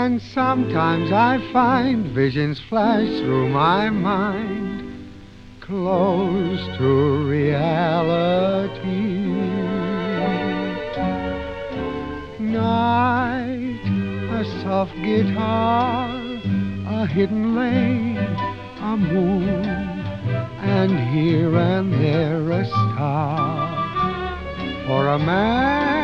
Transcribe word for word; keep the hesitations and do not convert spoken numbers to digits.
And sometimes I find visions flash through my mind, close to reality. Night, a soft guitar, a hidden lane, a moon, and here and there a star. For a man